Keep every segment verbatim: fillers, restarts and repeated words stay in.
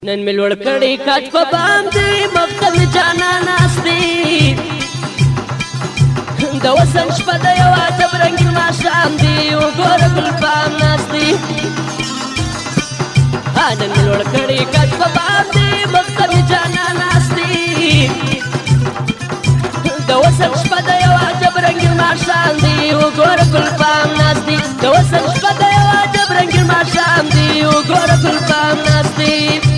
نن مې لوړ کړی کټ په باندې مختم جانا ناستې د وسن شپه د یو عجب رنګین ماښام دی وګوره ګل پام ناستې نن مې لوړ کړی کټ په باندې مختم جانا ناستې د وسن شپه د یو عجب رنګین ماښام دی وګوره ګل پام ناستې د وسن شپه د یو عجب رنګین ماښام دی وګوره ګل پام ناستې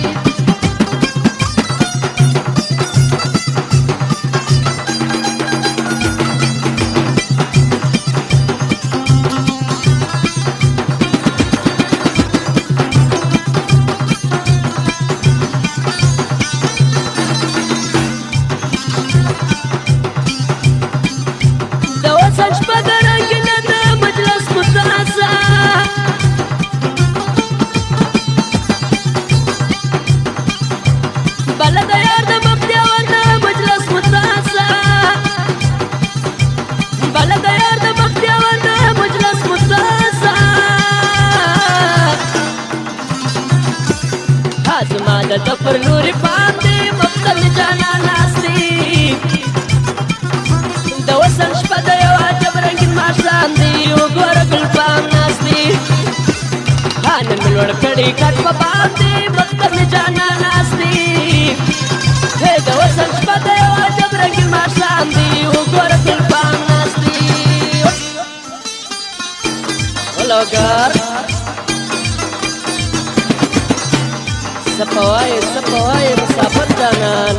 زما د دفر لوري باندې مختل جانا ناستې د وصل شپه د یو عجب رنګین ماښام دی وګوره ګل پام ناستې نن مې لوړ کړی کټ په باندې مختل جانا ناستې د وصل شپه د یو عجب رنګین ماښام دی وګوره ګل پام ناستې ولوګر سپوای سپوای مسافر جانان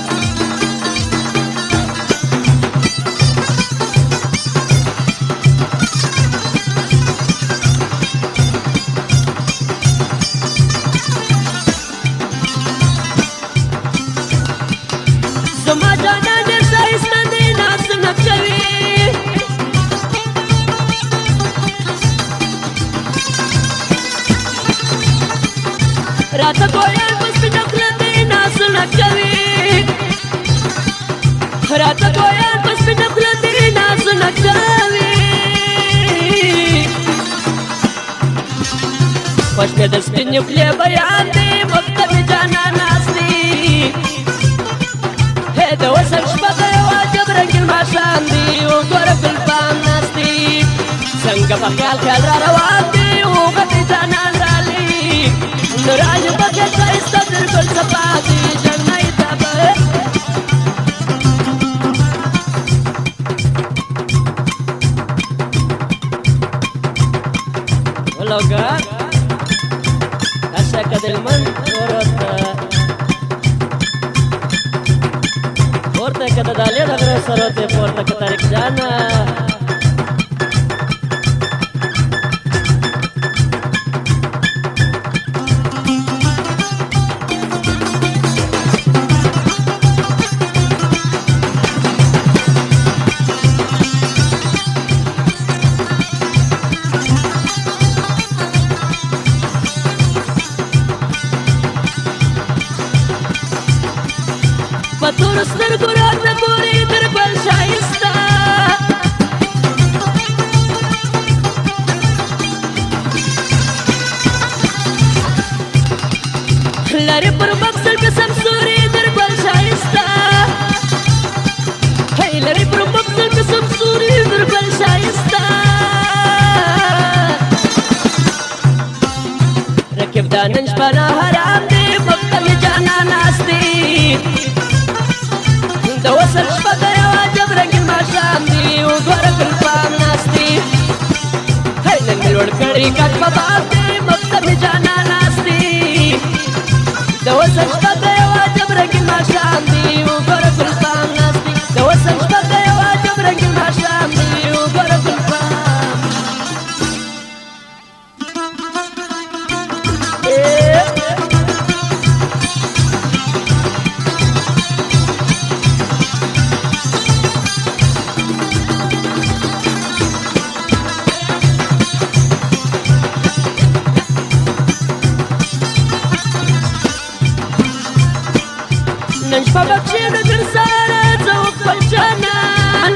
زما جانان ډېر ښایسته دی ناز نه کوي راته ګویان په سپینه خوله دی نازونه کوي راته ګویان په سپینه خوله دی نازونه کوي خوښ مې د سپینې خولې بیان دی مخته مې جانا ناستې د وصل شپه د یو عجب رنګین ماښام دی وګوره ګل پام ناستې څنګه په خیال خیال را روان دی وغټې جانان رالي نوراني بخیر ښایسته بلکل صفا دی جنۍ ته به ولوګه هشه که د لمن ورته پورته که د دالې د غره سروتې پورته که طارق جانه په تورو سترګو راته ګورې تر ګل ښایسته لرې پر مقصد قسم سوري تر ګل ښایسته هی لرې پر مقصد قسم سوري تر ګل ښایسته رقیب دا نن شپه نه حرام دی مخته مې جانا ناستې د وصل شپه د یو عجب رنګین ماښام دی وګوره ګل پام ناستې نن مې لوړ کړی کټ په باندې مخته مې جانا ناستې د وصل شپه د یو عجب رنګین ماښام دی وګوره ګل پام ناستې د وصل شپه د یو عجب رنګین ماښام دی وګوره ګل پام نن شپه به کښېنه ګرځاره زه خپل جانان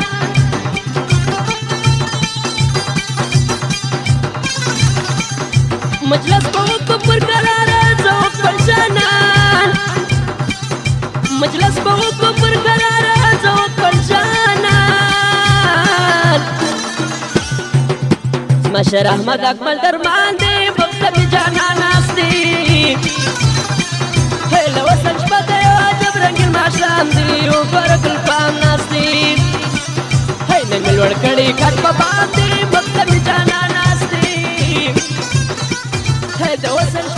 مجلس کوم په پر قراره زه خپل جانان مشر احمد اکمل درمان دی وخت می جانا ناستی هله وسل شپه د یو عجب رنګین ماښام دی وګوره ګل پام ناستی هی نن مې لوړ کړي کټ په باندې وخت می جانا ناستی هی د وسل